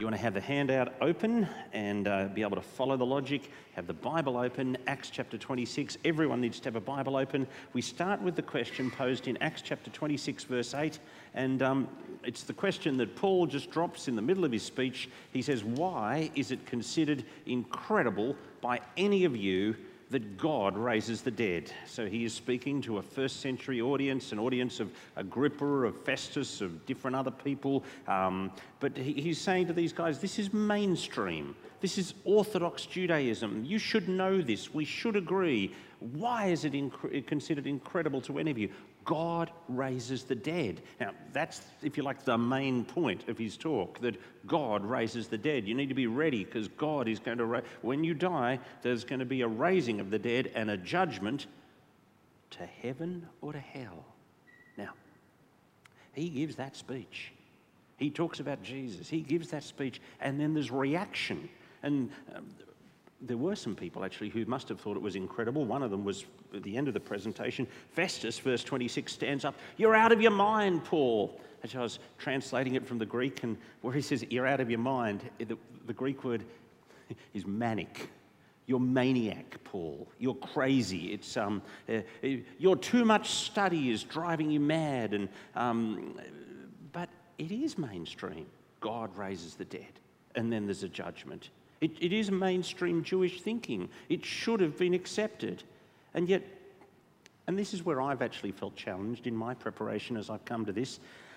You want to have the handout open and be able to follow the logic, have the Bible open, Acts chapter 26. Everyone needs to have a Bible open. We start with the question posed in Acts chapter 26, verse 8, and it's the question that Paul just drops in the middle of his speech. He says, "Why is it considered incredible by any of you that God raises the dead?" So he is speaking to a first century audience, an audience of Agrippa, of Festus, of different other people. But he's saying to these guys, this is mainstream. This is Orthodox Judaism. You should know this. We should agree. Why is it considered incredible to any of you? God raises the dead. Now, that's, if you like, the main point of his talk, that God raises the dead. You need to be ready because God is going to when you die, there's going to be a raising of the dead and a judgment to heaven or to hell. Now, he gives that speech. He talks about Jesus. He gives that speech, and then there's reaction. And there were some people actually who must have thought it was incredible. One of them was at the end of the presentation. Festus, verse 26, stands up. "You're out of your mind, Paul." As I was translating it from the Greek, and where he says, "You're out of your mind," the Greek word is manic. You're maniac, Paul. You're crazy. It's your too much study is driving you mad. And but it is mainstream. God raises the dead, and then there's a judgment. It is mainstream Jewish thinking. It should have been accepted. And yet, and this is where I've actually felt challenged in my preparation as I've come to this,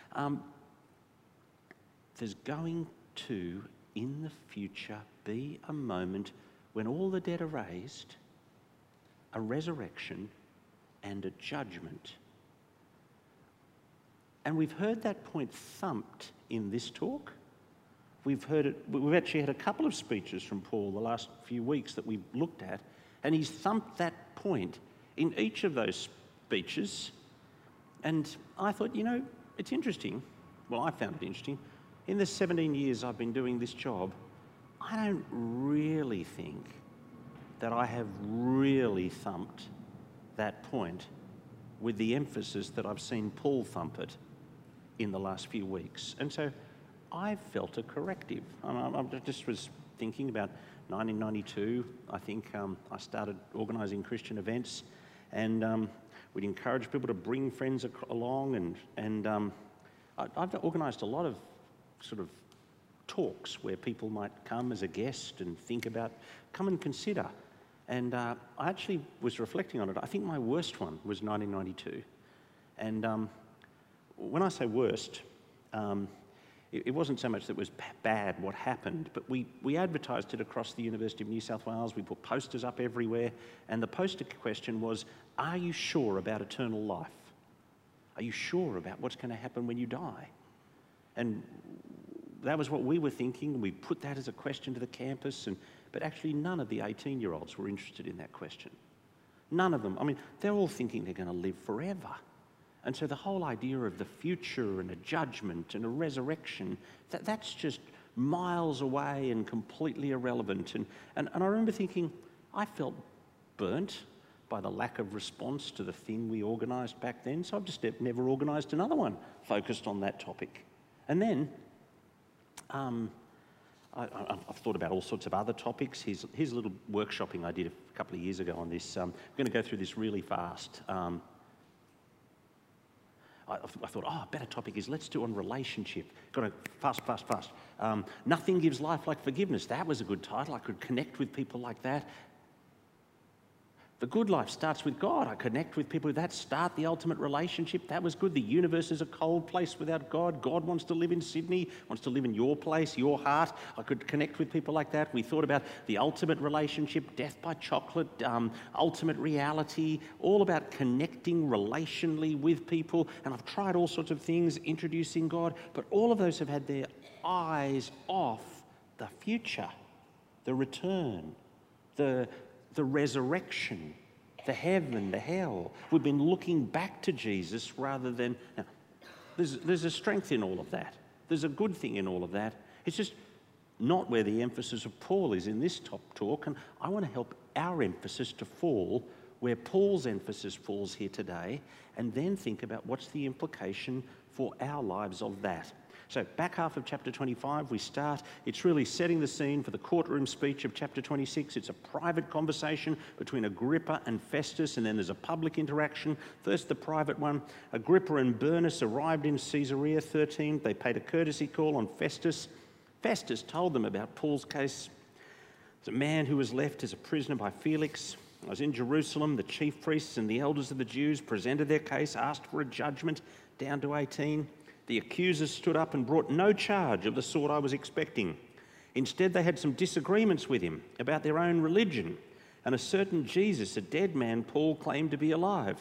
there's going to, in the future, be a moment when all the dead are raised, a resurrection, and a judgment. And we've heard that point thumped in this talk. We've actually had a couple of speeches from Paul the last few weeks that we've looked at, and he's thumped that point in each of those speeches. And I thought, it's interesting. Well, I found it interesting. In the 17 years I've been doing this job, I don't really think that I have really thumped that point with the emphasis that I've seen Paul thump it in the last few weeks. And so I felt a corrective. I just was thinking about 1992. I think I started organising Christian events, and we'd encourage people to bring friends along, and I've organised a lot of sort of talks where people might come as a guest and come and consider. And I actually was reflecting on it. I think my worst one was 1992. And when I say worst, it wasn't so much that it was bad what happened, but we advertised it across the University of New South Wales. We put posters up everywhere, and the poster question was, "Are you sure about eternal life? Are you sure about what's going to happen when you die?" And that was what we were thinking. We put that as a question to the campus, but actually none of the 18-year-olds were interested in that question. None of them. I mean, they're all thinking they're going to live forever. And so the whole idea of the future and a judgment and a resurrection, that's just miles away and completely irrelevant. And I remember thinking, I felt burnt by the lack of response to the thing we organised back then, so I've just never organised another one focused on that topic. And then I've thought about all sorts of other topics. Here's a little workshopping I did a couple of years ago on this. I'm going to go through this really fast. I thought, a better topic is let's do on relationship. Got to fast. Nothing gives life like forgiveness. That was a good title. I could connect with people like that. The good life starts with God. I connect with people that start the ultimate relationship. That was good. The universe is a cold place without God. God wants to live in Sydney, wants to live in your place, your heart. I could connect with people like that. We thought about the ultimate relationship, death by chocolate, ultimate reality, all about connecting relationally with people. And I've tried all sorts of things, introducing God, but all of those have had their eyes off the future, the return, the resurrection, the heaven, the hell. We've been looking back to Jesus rather than... Now, there's a strength in all of that. There's a good thing in all of that. It's just not where the emphasis of Paul is in this top talk, and I want to help our emphasis to fall where Paul's emphasis falls here today, and then think about what's the implication for our lives of that. So back half of chapter 25, we start. It's really setting the scene for the courtroom speech of chapter 26. It's a private conversation between Agrippa and Festus, and then there's a public interaction. First, the private one. Agrippa and Bernice arrived in Caesarea 13. They paid a courtesy call on Festus. Festus told them about Paul's case. There's a man who was left as a prisoner by Felix. I was in Jerusalem. The chief priests and the elders of the Jews presented their case, asked for a judgment, down to 18. The accusers stood up and brought no charge of the sort I was expecting. Instead, they had some disagreements with him about their own religion and a certain Jesus, a dead man, Paul claimed to be alive.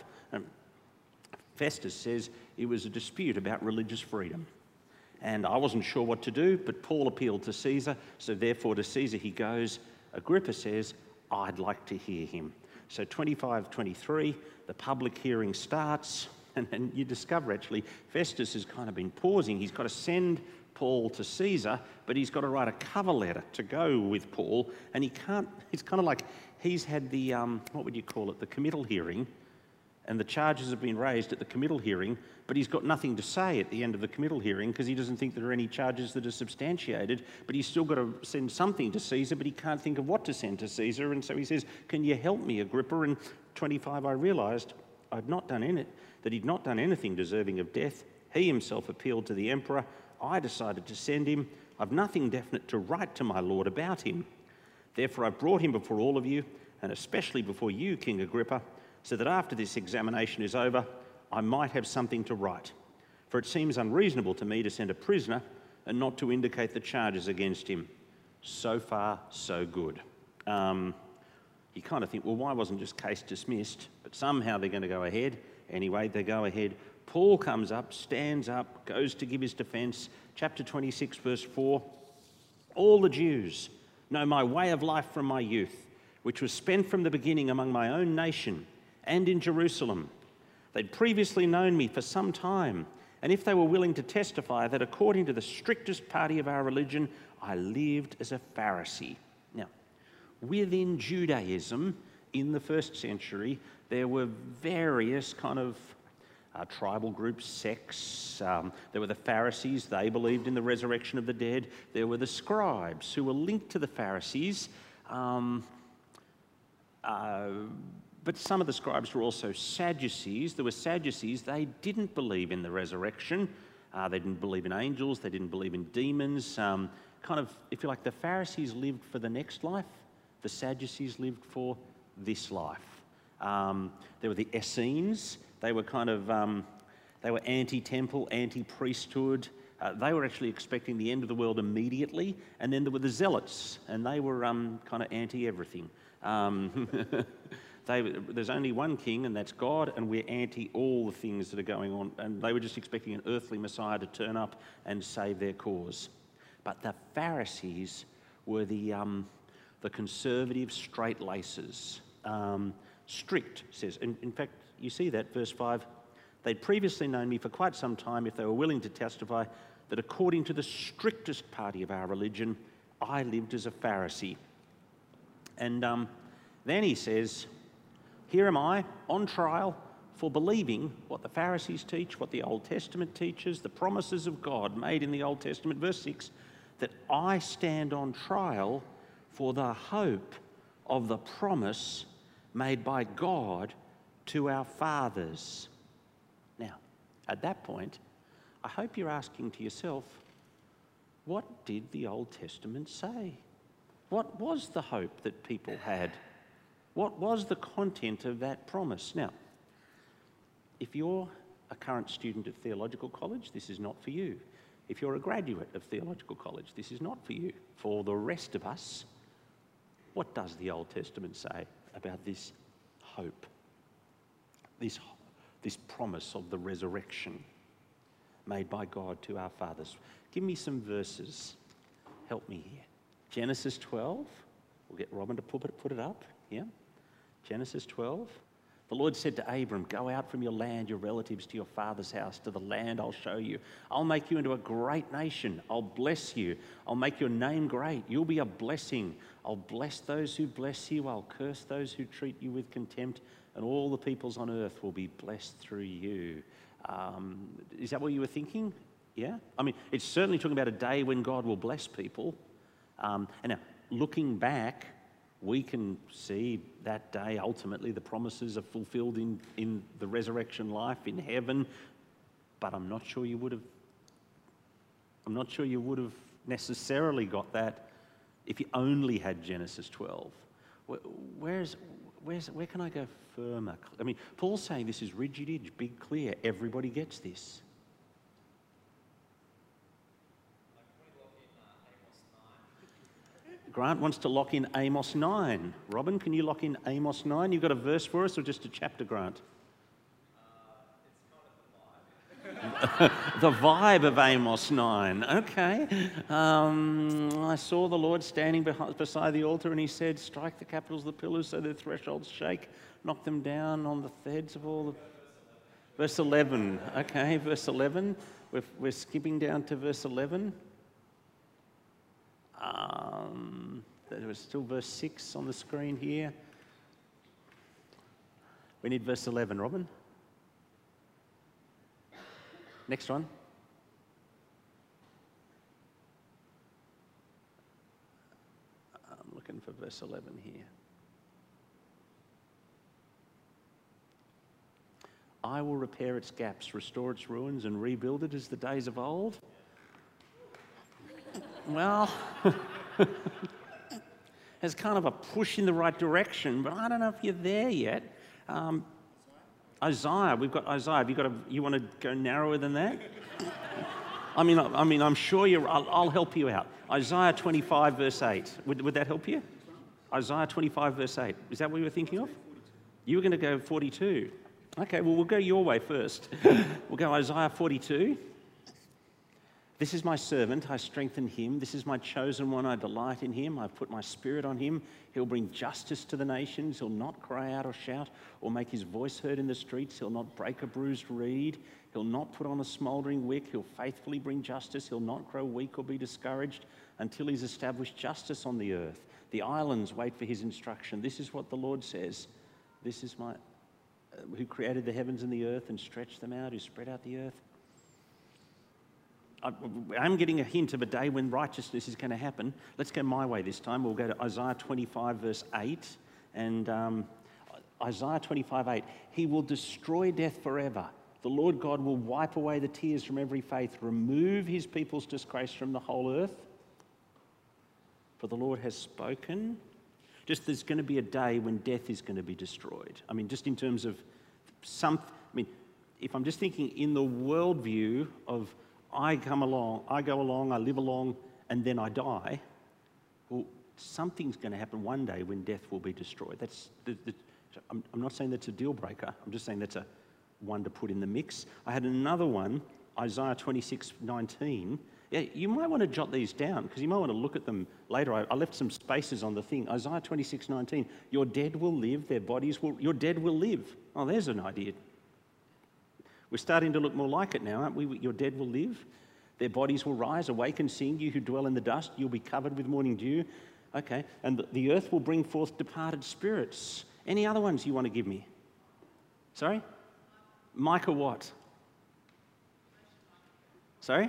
Festus says it was a dispute about religious freedom. And I wasn't sure what to do, but Paul appealed to Caesar, so therefore to Caesar he goes. Agrippa says, I'd like to hear him. So 25-23, the public hearing starts. And you discover, actually, Festus has kind of been pausing. He's got to send Paul to Caesar, but he's got to write a cover letter to go with Paul. And he can't, it's kind of like he's had the, what would you call it, the committal hearing, and the charges have been raised at the committal hearing, but he's got nothing to say at the end of the committal hearing because he doesn't think there are any charges that are substantiated, but he's still got to send something to Caesar, but he can't think of what to send to Caesar. And so he says, can you help me, Agrippa? And 25, I realised that he'd not done anything deserving of death. He himself appealed to the emperor. I decided to send him. I've nothing definite to write to my lord about him. Therefore, I've brought him before all of you, and especially before you, King Agrippa, so that after this examination is over, I might have something to write. For it seems unreasonable to me to send a prisoner and not to indicate the charges against him. So far, so good. You kind of think, well, why wasn't just case dismissed? But somehow they're going to go ahead. Anyway, they go ahead. Paul comes up, stands up, goes to give his defence. Chapter 26, verse 4. All the Jews know my way of life from my youth, which was spent from the beginning among my own nation and in Jerusalem. They'd previously known me for some time, and if they were willing to testify that according to the strictest party of our religion, I lived as a Pharisee. Now, within Judaism, in the first century, there were various kind of tribal groups, sects. There were the Pharisees, they believed in the resurrection of the dead. There were the scribes, who were linked to the Pharisees. But some of the scribes were also Sadducees. There were Sadducees, they didn't believe in the resurrection. They didn't believe in angels, they didn't believe in demons. Kind of, if you like, the Pharisees lived for the next life. The Sadducees lived for this life. There were the Essenes. They were kind of, they were anti-temple, anti-priesthood. They were actually expecting the end of the world immediately. And then there were the Zealots, and they were kind of anti-everything. There's only one king, and that's God, and we're anti all the things that are going on. And they were just expecting an earthly Messiah to turn up and save their cause. But the Pharisees were the conservative straight-lacers. Strict, says. In fact, you see that, verse 5. They'd previously known me for quite some time if they were willing to testify that according to the strictest party of our religion, I lived as a Pharisee. And then he says, here am I on trial for believing what the Pharisees teach, what the Old Testament teaches, the promises of God made in the Old Testament. Verse 6, that I stand on trial for the hope of the promise made by God to our fathers. Now, at that point, I hope you're asking to yourself, what did the Old Testament say? What was the hope that people had? What was the content of that promise? Now, if you're a current student of theological college, this is not for you. If you're a graduate of theological college, this is not for you. For the rest of us, what does the Old Testament say about this hope, this promise of the resurrection made by God to our fathers? Give me some verses. Help me here. Genesis 12. We'll get Robin to put it up. Yeah. Genesis 12. The Lord said to Abram, go out from your land, your relatives, to your father's house, to the land I'll show you. I'll make you into a great nation. I'll bless you. I'll make your name great. You'll be a blessing. I'll bless those who bless you. I'll curse those who treat you with contempt. And all the peoples on earth will be blessed through you. Is that what you were thinking? Yeah? I mean, it's certainly talking about a day when God will bless people. And now, looking back, we can see that day, ultimately, the promises are fulfilled in the resurrection life in heaven. But I'm not sure you would have necessarily got that if you only had Genesis 12. Where can I go firmer? I mean, Paul's saying this is rigid, big, clear. Everybody gets this. Grant wants to lock in Amos 9. Robin, can you lock in Amos 9? You've got a verse for us or just a chapter, Grant? The vibe of Amos 9. Okay. I saw the Lord standing beside the altar and he said, strike the capitals of the pillars so their thresholds shake, knock them down on the heads of all the... Verse 11. Okay, verse 11. We're skipping down to verse 11. There was still verse 6 on the screen here. We need verse 11, Robin. Next one. I'm looking for verse 11 here. I will repair its gaps, restore its ruins, and rebuild it as the days of old. Well, it's kind of a push in the right direction, but I don't know if you're there yet. Isaiah, we've got Isaiah. You want to go narrower than that? I mean, I'm sure I'll help you out. Isaiah 25 verse 8. Would that help you? Isaiah 25 verse 8. Is that what you were thinking of? You were going to go 42. Okay, well, we'll go your way first. We'll go Isaiah 42. This is my servant, I strengthen him. This is my chosen one, I delight in him. I've put my spirit on him. He'll bring justice to the nations. He'll not cry out or shout or make his voice heard in the streets. He'll not break a bruised reed. He'll not put on a smouldering wick. He'll faithfully bring justice. He'll not grow weak or be discouraged until he's established justice on the earth. The islands wait for his instruction. This is what the Lord says. This is my... who created the heavens and the earth and stretched them out, who spread out the earth. I'm getting a hint of a day when righteousness is going to happen. Let's go my way this time. We'll go to Isaiah 25 verse 8. And Isaiah 25, 8. He will destroy death forever. The Lord God will wipe away the tears from every face, remove his people's disgrace from the whole earth. For the Lord has spoken. Just there's going to be a day when death is going to be destroyed. I mean, just in terms of if I'm just thinking in the worldview of I go along, I live along, and then I die, well, something's going to happen one day when death will be destroyed. I'm not saying that's a deal breaker. I'm just saying that's a one to put in the mix. I had another one, Isaiah 26:19. Yeah, you might want to jot these down because you might want to look at them later. I left some spaces on the thing. Isaiah 26:19. Your dead will live, your dead will live. Oh, there's an idea. We're starting to look more like it now, aren't we? Your dead will live. Their bodies will rise. Awake and sing, you who dwell in the dust. You'll be covered with morning dew. Okay. And the earth will bring forth departed spirits. Any other ones you want to give me? Sorry? Micah what? Sorry?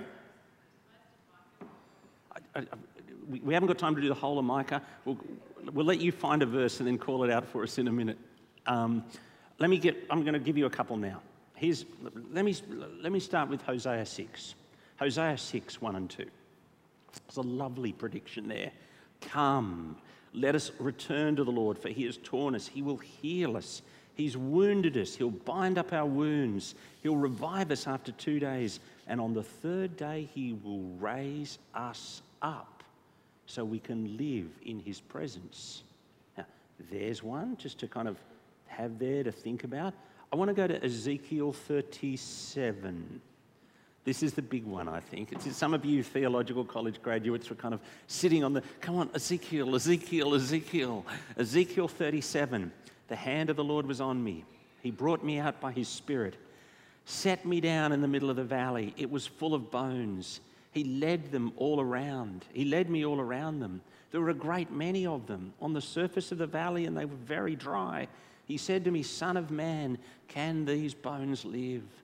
We haven't got time to do the whole of Micah. We'll let you find a verse and then call it out for us in a minute. I'm going to give you a couple now. Let me start with Hosea 6. Hosea 6, 1 and 2. It's a lovely prediction there. Come, let us return to the Lord, for he has torn us. He will heal us. He's wounded us. He'll bind up our wounds. He'll revive us after 2 days. And on the third day, he will raise us up so we can live in his presence. Now, there's one just to kind of have there to think about. I want to go to Ezekiel 37. This is the big one, I think. Some of you theological college graduates were kind of sitting on come on, Ezekiel. Ezekiel 37. The hand of the Lord was on me. He brought me out by his Spirit, set me down in the middle of the valley. It was full of bones. He led them all around. He led me all around them. There were a great many of them on the surface of the valley, and they were very dry. He said to me, Son of man, can these bones live?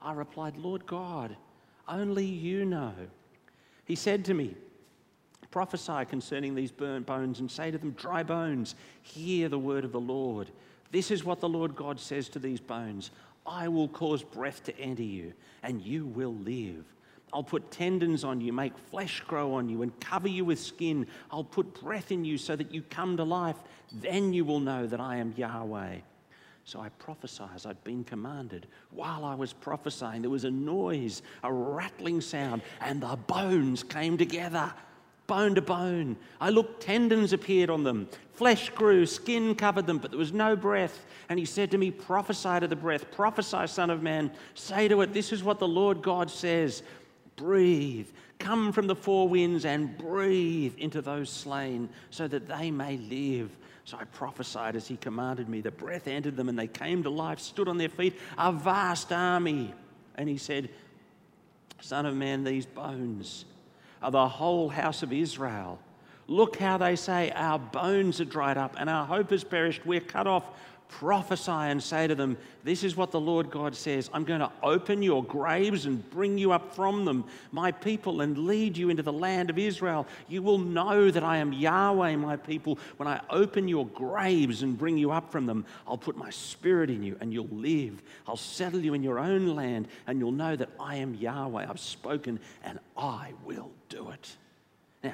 I replied, Lord God, only you know. He said to me, prophesy concerning these burnt bones and say to them, dry bones, hear the word of the Lord. This is what the Lord God says to these bones. I will cause breath to enter you, and you will live. I'll put tendons on you, make flesh grow on you, and cover you with skin. I'll put breath in you so that you come to life. Then you will know that I am Yahweh. So I prophesied as I'd been commanded. While I was prophesying, there was a noise, a rattling sound, and the bones came together, bone to bone. I looked, tendons appeared on them. Flesh grew, skin covered them, but there was no breath. And he said to me, prophesy to the breath, prophesy, Son of Man. Say to it, this is what the Lord God says. Breathe, come from the four winds and breathe into those slain so that they may live. So I prophesied as he commanded me. The breath entered them and they came to life, stood on their feet, a vast army. And he said, Son of man, these bones are the whole house of Israel. Look how they say, our bones are dried up and our hope has perished. We're cut off. Prophesy and say to them, this is what the Lord God says. I'm going to open your graves and bring you up from them, my people, and lead you into the land of Israel. You will know that I am Yahweh, my people, when I open your graves and bring you up from them. I'll put my spirit in you and you'll live. I'll settle you in your own land and you'll know that I am Yahweh. I've spoken and I will do it. Now,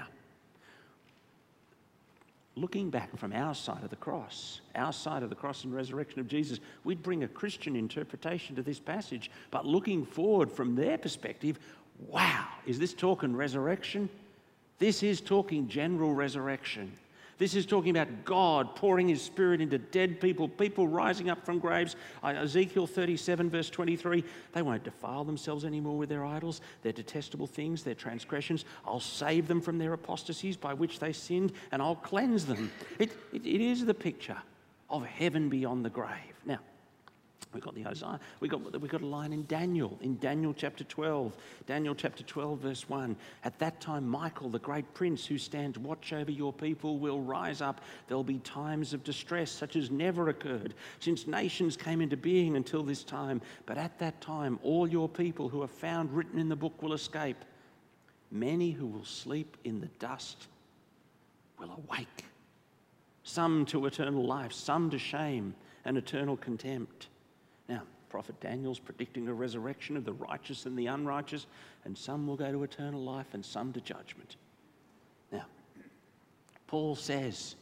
looking back from our side of the cross and resurrection of Jesus, we'd bring a Christian interpretation to this passage. But looking forward from their perspective, wow, is this talking resurrection? This is talking general resurrection. This is talking about God pouring his spirit into dead people, people rising up from graves. Ezekiel 37 verse 23, they won't defile themselves anymore with their idols, their detestable things, their transgressions. I'll save them from their apostasies by which they sinned, and I'll cleanse them. It is the picture of heaven beyond the grave. Now, we've got the Isaiah. We've got a line in Daniel chapter 12. Daniel chapter 12 verse 1. At that time Michael, the great prince who stands watch over your people, will rise up. There'll be times of distress such as never occurred since nations came into being until this time. But at that time all your people who are found written in the book will escape. Many who will sleep in the dust will awake. Some to eternal life, some to shame and eternal contempt. Now, Prophet Daniel's predicting a resurrection of the righteous and the unrighteous, and some will go to eternal life and some to judgment. Now, Paul says,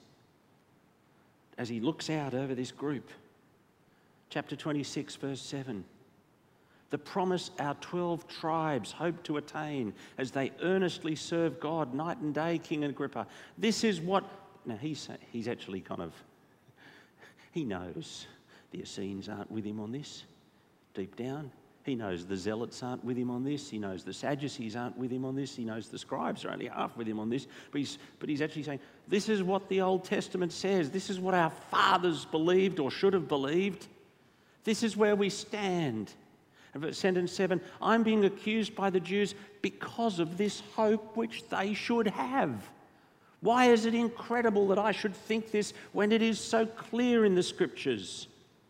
as he looks out over this group, chapter 26, verse 7, the promise our 12 tribes hope to attain as they earnestly serve God night and day, King Agrippa. This is what... Now, he's actually he knows the Essenes aren't with him on this, deep down. He knows the Zealots aren't with him on this. He knows the Sadducees aren't with him on this. He knows the scribes are only half with him on this. But he's actually saying, this is what the Old Testament says. This is what our fathers believed or should have believed. This is where we stand. And sentence 7, I'm being accused by the Jews because of this hope which they should have. Why is it incredible that I should think this when it is so clear in the Scriptures?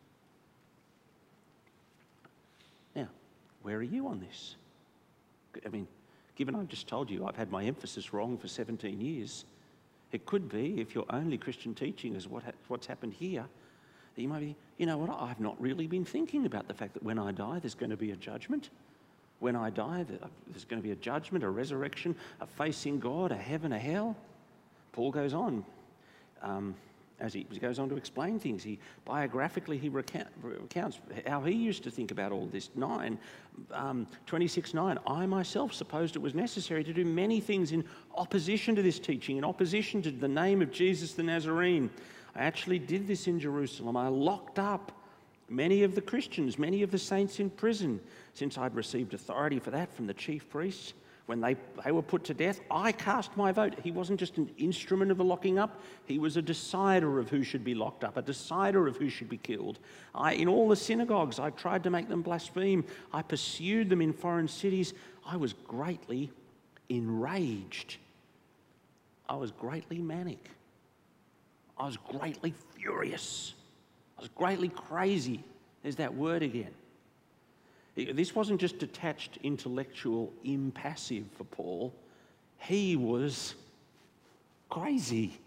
Now, where are you on this? I mean, given I've just told you I've had my emphasis wrong for 17 years, it could be, if your only Christian teaching is what's happened here, that you might be, you know what, I've not really been thinking about the fact that when I die there's going to be a judgment. When I die there's going to be a judgment, a resurrection, a facing God, a heaven, a hell. Paul goes on, as he goes on to explain things. He recounts how he used to think about all this. 26:9. I myself supposed it was necessary to do many things in opposition to this teaching, in opposition to the name of Jesus the Nazarene. I actually did this in Jerusalem. I locked up many of the Christians, many of the saints in prison, since I'd received authority for that from the chief priests. When they were put to death, I cast my vote. He wasn't just an instrument of the locking up. He was a decider of who should be locked up, a decider of who should be killed. In all the synagogues, I tried to make them blaspheme. I pursued them in foreign cities. I was greatly enraged. I was greatly manic. I was greatly furious. I was greatly crazy. There's that word again. This wasn't just detached, intellectual, impassive for Paul. He was crazy.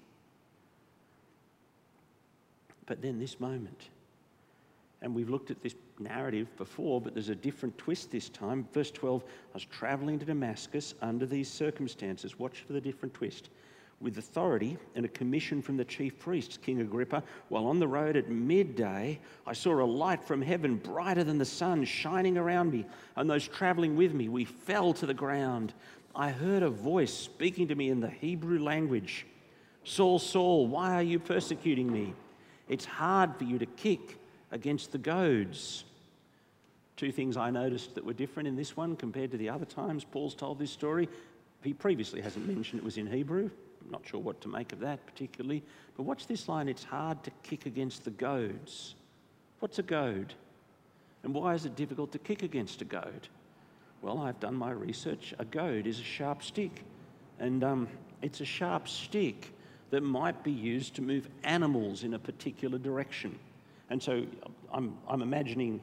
But then this moment, and we've looked at this narrative before, but there's a different twist this time. Verse 12, I was travelling to Damascus under these circumstances. Watch for the different twist. With authority and a commission from the chief priests, King Agrippa, while on the road at midday, I saw a light from heaven brighter than the sun shining around me, and those travelling with me, we fell to the ground. I heard a voice speaking to me in the Hebrew language. Saul, Saul, why are you persecuting me? It's hard for you to kick against the goads. Two things I noticed that were different in this one compared to the other times Paul's told this story. He previously hasn't mentioned it was in Hebrew. I'm not sure what to make of that particularly. But watch this line, it's hard to kick against the goads. What's a goad? And why is it difficult to kick against a goad? Well, I've done my research. A goad is a sharp stick. And it's a sharp stick that might be used to move animals in a particular direction. And so I'm imagining,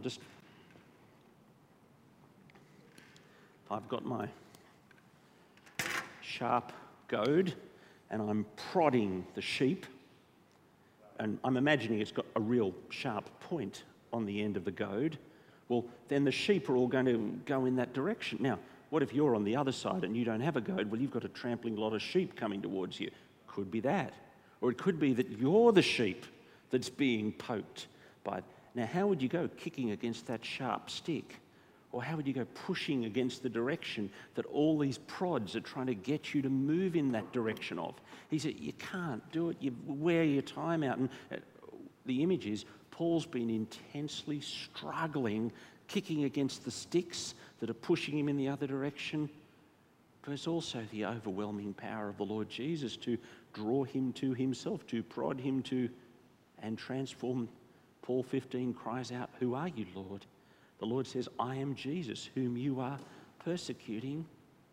I've got my sharp goad and I'm prodding the sheep, and I'm imagining it's got a real sharp point on the end of the goad. Well, then the sheep are all going to go in that direction. Now, what if you're on the other side and you don't have a goad? Well, you've got a trampling lot of sheep coming towards you. Could be that. Or it could be that you're the sheep that's being poked by it. Now, how would you go kicking against that sharp stick? Or how would you go pushing against the direction that all these prods are trying to get you to move in that direction of? He said, you can't do it. You wear your time out. And the image is Paul's been intensely struggling, kicking against the sticks that are pushing him in the other direction. But it's also the overwhelming power of the Lord Jesus to draw him to himself, to prod him to and transform. Paul 15 cries out, who are you, Lord? The Lord says, I am Jesus, whom you are persecuting.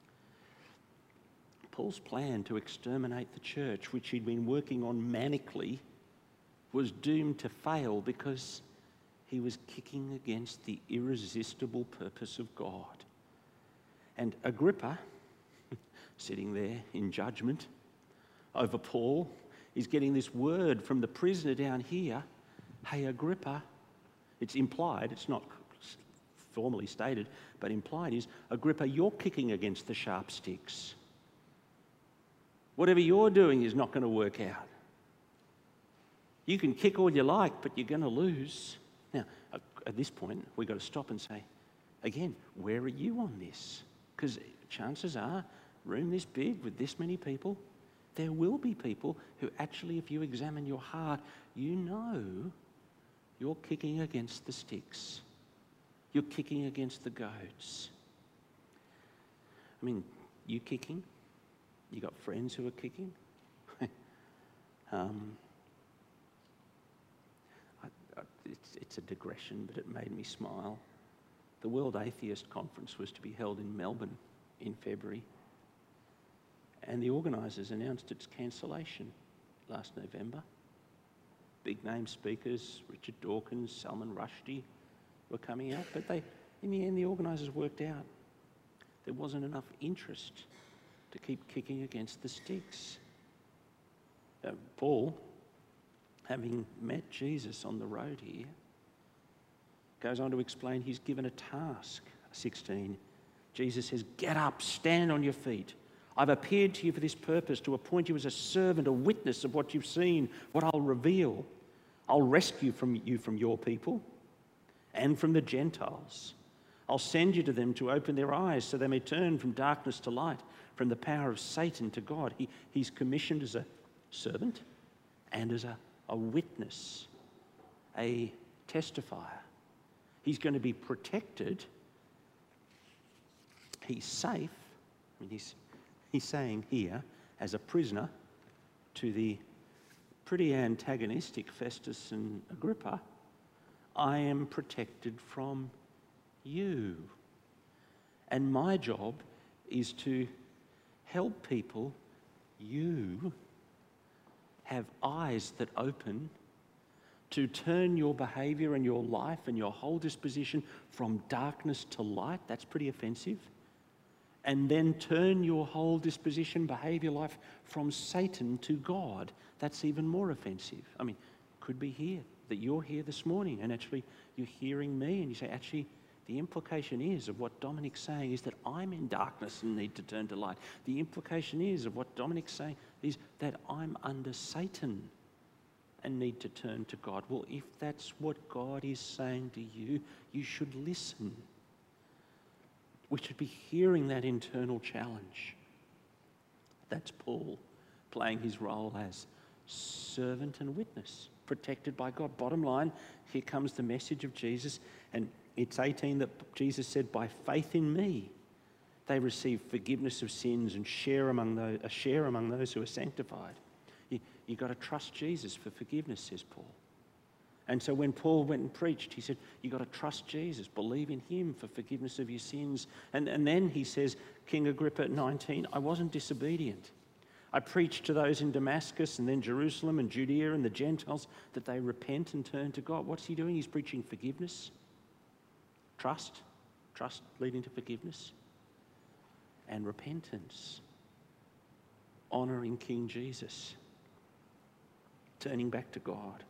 Paul's plan to exterminate the church, which he'd been working on manically, was doomed to fail because he was kicking against the irresistible purpose of God. And Agrippa, sitting there in judgment over Paul, is getting this word from the prisoner down here. Hey, Agrippa, it's implied, it's not formally stated, but implied is, Agrippa, you're kicking against the sharp sticks. Whatever you're doing is not going to work out. You can kick all you like, but you're going to lose. Now, at this point, we've got to stop and say, again, where are you on this? Because chances are, room this big with this many people, there will be people who actually, if you examine your heart, you know you're kicking against the sticks. You're kicking against the goads. I mean, you kicking? You got friends who are kicking? It's a digression, but it made me smile. The World Atheist Conference was to be held in Melbourne in February, and the organisers announced its cancellation last November. Big name speakers, Richard Dawkins, Salman Rushdie, were coming out, but in the end, the organisers worked out there wasn't enough interest to keep kicking against the sticks. Paul, having met Jesus on the road here, goes on to explain he's given a task. 16, Jesus says, get up, stand on your feet. I've appeared to you for this purpose, to appoint you as a servant, a witness of what you've seen, what I'll reveal. I'll rescue you from your people and from the Gentiles. I'll send you to them to open their eyes so they may turn from darkness to light, from the power of Satan to God. He's commissioned as a servant and as a witness, a testifier. He's going to be protected. He's safe. I mean, he's saying here, as a prisoner to the pretty antagonistic Festus and Agrippa, I am protected from you. And my job is to help people, you, have eyes that open to turn your behaviour and your life and your whole disposition from darkness to light, that's pretty offensive. And then turn your whole disposition, behaviour, life from Satan to God, that's even more offensive. I mean, could be here, that you're here this morning and actually you're hearing me and you say, actually, the implication is of what Dominic's saying is that I'm in darkness and need to turn to light. The implication is of what Dominic's saying is that I'm under Satan and need to turn to God. Well, if that's what God is saying to you, you should listen. We should be hearing that internal challenge. That's Paul playing his role as servant and witness, protected by God. Bottom line, here comes the message of Jesus, and it's 18 that Jesus said, by faith in me, they receive forgiveness of sins and share among those who are sanctified. You've got to trust Jesus for forgiveness, says Paul. And so when Paul went and preached, he said, you've got to trust Jesus, believe in him for forgiveness of your sins. And then he says, King Agrippa at 19, I wasn't disobedient. I preached to those in Damascus and then Jerusalem and Judea and the Gentiles that they repent and turn to God. What's he doing? He's preaching forgiveness, trust leading to forgiveness, and repentance, honouring King Jesus, turning back to God.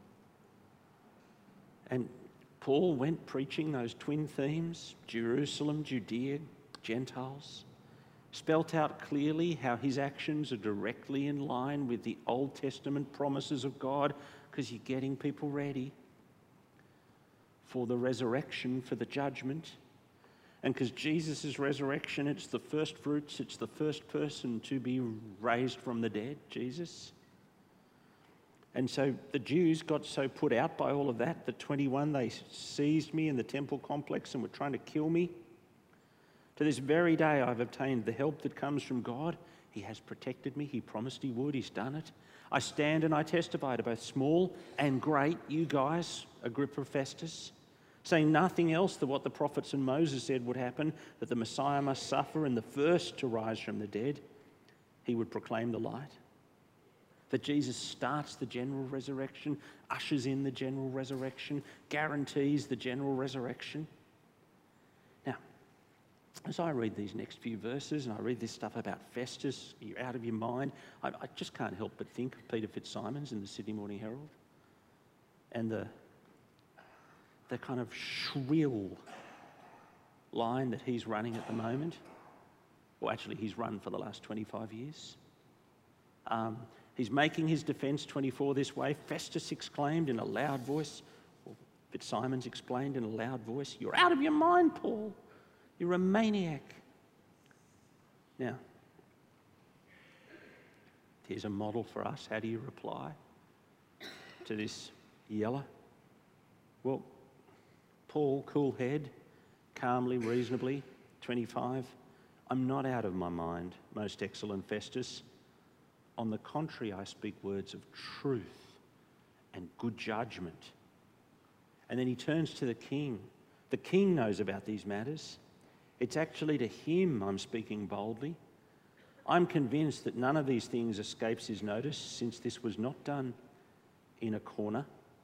And Paul went preaching those twin themes, Jerusalem, Judea, Gentiles, spelt out clearly how his actions are directly in line with the Old Testament promises of God, because you're getting people ready for the resurrection, for the judgment. And because Jesus' resurrection, it's the first fruits, it's the first person to be raised from the dead, Jesus. And so the Jews got so put out by all of that, that 21, they seized me in the temple complex and were trying to kill me. To this very day, I've obtained the help that comes from God. He has protected me. He promised he would. He's done it. I stand and I testify to both small and great, you guys, Agrippa, Festus, saying nothing else than what the prophets and Moses said would happen, that the Messiah must suffer and the first to rise from the dead. He would proclaim the light. That Jesus starts the general resurrection, ushers in the general resurrection, guarantees the general resurrection. Now, as I read these next few verses and I read this stuff about Festus, you're out of your mind, I just can't help but think of Peter Fitzsimons in the Sydney Morning Herald and the kind of shrill line that he's running at the moment. Well, actually, he's run for the last 25 years. He's making his defence 24 this way. Festus exclaimed in a loud voice, or Fitzsimons explained in a loud voice, you're out of your mind, Paul. You're a maniac. Now, here's a model for us. How do you reply to this yeller? Well, Paul, cool head, calmly, reasonably, 25, I'm not out of my mind, most excellent Festus. On the contrary, I speak words of truth and good judgment. And then he turns to the king. The king knows about these matters. It's actually to him I'm speaking boldly. I'm convinced that none of these things escapes his notice, since this was not done in a corner.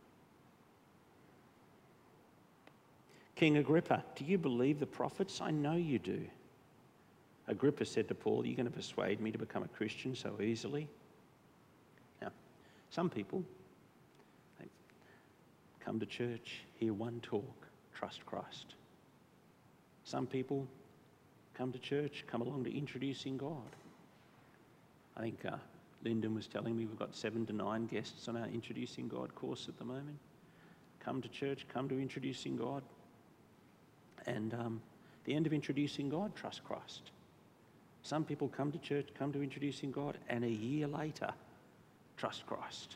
King Agrippa, do you believe the prophets? I know you do. Agrippa said to Paul, are you going to persuade me to become a Christian so easily? Now, some people, they come to church, hear one talk, trust Christ. Some people come to church, come along to introducing God. I think Lyndon was telling me we've got 7 to 9 guests on our Introducing God course at the moment. Come to church, come to introducing God. And the end of introducing God, trust Christ. Some people come to church, come to introducing God, and a year later, trust Christ.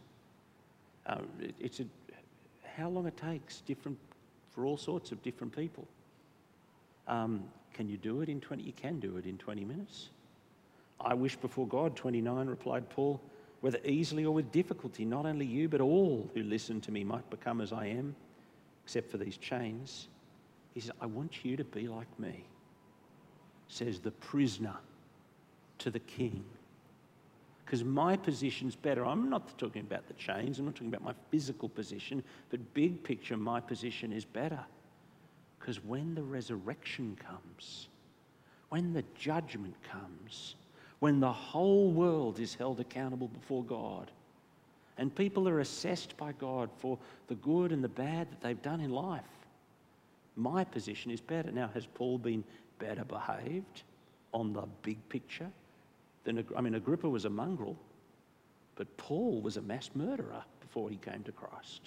How long it takes, different for all sorts of different people. Can you do it in 20? You can do it in 20 minutes. I wish before God, 29, replied Paul, whether easily or with difficulty, not only you, but all who listen to me might become as I am, except for these chains. He says, I want you to be like me, says the prisoner to the king. Because my position's better. I'm not talking about the chains, I'm not talking about my physical position, but big picture, my position is better. Because when the resurrection comes, when the judgment comes, when the whole world is held accountable before God, and people are assessed by God for the good and the bad that they've done in life, my position is better. Now, has Paul been better behaved on the big picture? Agrippa was a mongrel, but Paul was a mass murderer before he came to Christ.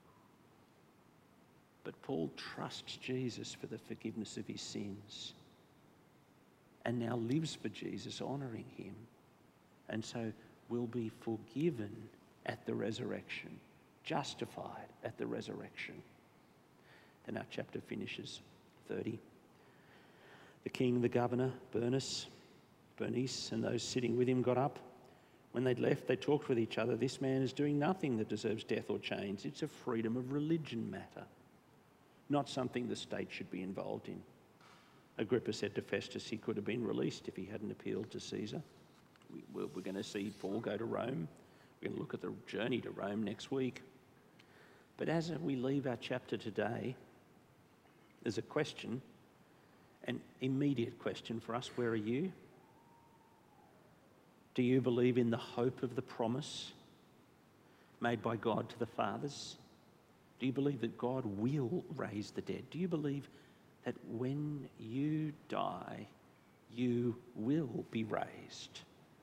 But Paul trusts Jesus for the forgiveness of his sins and now lives for Jesus, honouring him, and so will be forgiven at the resurrection, justified at the resurrection. Then our chapter finishes, 30. The king, the governor, Bernice, and those sitting with him got up. When they'd left, they talked with each other. This man is doing nothing that deserves death or chains. It's a freedom of religion matter, not something the state should be involved in. Agrippa said to Festus he could have been released if he hadn't appealed to Caesar. We're going to see Paul go to Rome. We're going to look at the journey to Rome next week. But as we leave our chapter today, there's a question, an immediate question for us. Where are you? Do you believe in the hope of the promise made by God to the fathers? Do you believe that God will raise the dead? Do you believe that when you die, you will be raised?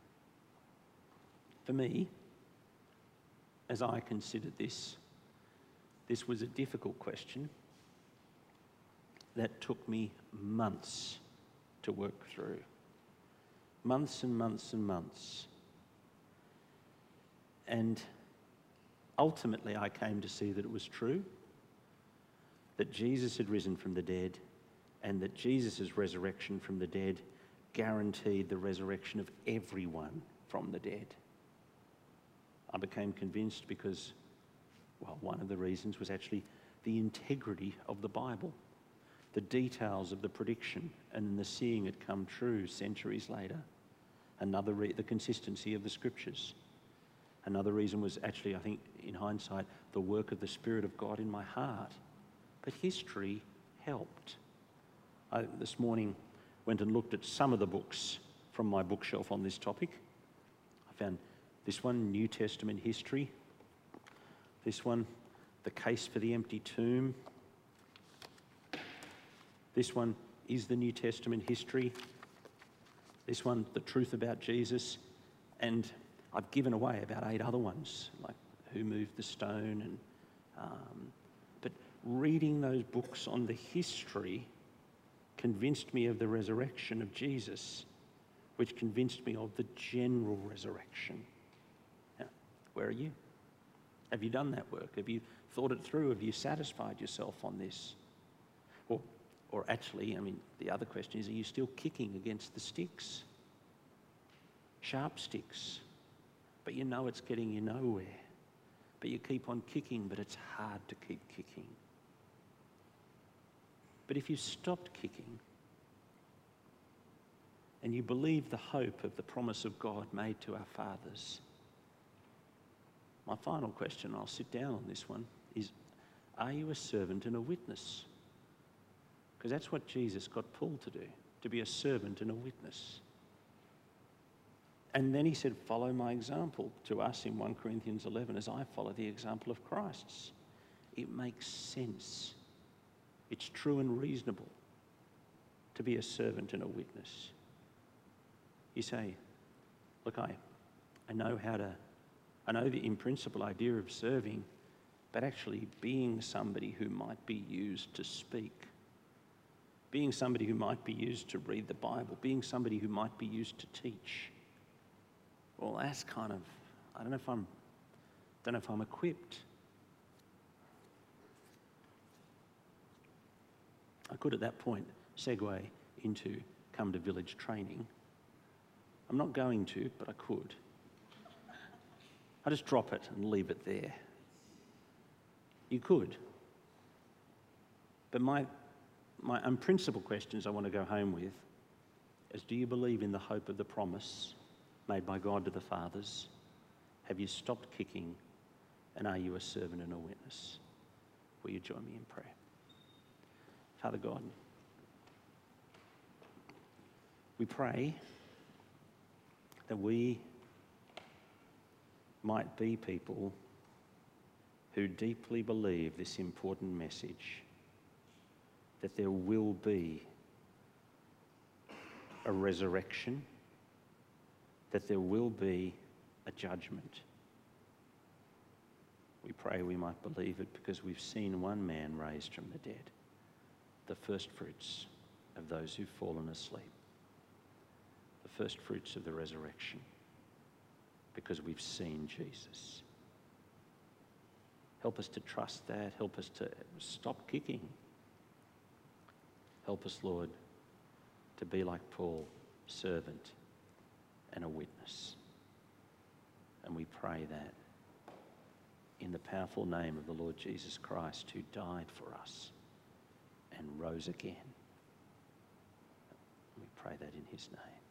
For me, as I considered this was a difficult question that took me months to work through. Months and months and months. And ultimately I came to see that it was true, that Jesus had risen from the dead, and that Jesus' resurrection from the dead guaranteed the resurrection of everyone from the dead. I became convinced because, well, one of the reasons was actually the integrity of the Bible, the details of the prediction and the seeing it come true centuries later. The consistency of the scriptures. Another reason was actually, I think, in hindsight, the work of the Spirit of God in my heart. But history helped. I this morning went and looked at some of the books from my bookshelf on this topic. I found this one, New Testament History. This one, The Case for the Empty Tomb. This one, Is the New Testament History? This one, The Truth About Jesus. And I've given away about 8 other ones, like Who Moved the Stone. But reading those books on the history convinced me of the resurrection of Jesus, which convinced me of the general resurrection. Now, where are you? Have you done that work? Have you thought it through? Have you satisfied yourself on this? Or actually, the other question is, are you still kicking against the sticks? Sharp sticks. But you know it's getting you nowhere. But you keep on kicking, but it's hard to keep kicking. But if you stopped kicking and you believe the hope of the promise of God made to our fathers, my final question, I'll sit down on this one, is, are you a servant and a witness? Because that's what Jesus got Paul to do, to be a servant and a witness. And then he said, follow my example to us in 1 Corinthians 11 as I follow the example of Christ's. It makes sense. It's true and reasonable to be a servant and a witness. You say, look, I know the in principle idea of serving, but actually being somebody who might be used to speak, being somebody who might be used to read the Bible, being somebody who might be used to teach. Well, that's kind of, I don't know if I'm equipped. I could at that point segue into come to village training. I'm not going to, but I could. I just drop it and leave it there. You could. But my unprincipled questions I want to go home with is, do you believe in the hope of the promise made by God to the fathers? Have you stopped kicking, and are you a servant and a witness? Will you join me in prayer? Father God, we pray that we might be people who deeply believe this important message, that there will be a resurrection, that there will be a judgment. We pray we might believe it because we've seen one man raised from the dead, the first fruits of those who've fallen asleep, the first fruits of the resurrection, because we've seen Jesus. Help us to trust that. Help us to stop kicking. Help us, Lord, to be like Paul, servant and a witness. And we pray that in the powerful name of the Lord Jesus Christ, who died for us and rose again. We pray that in his name.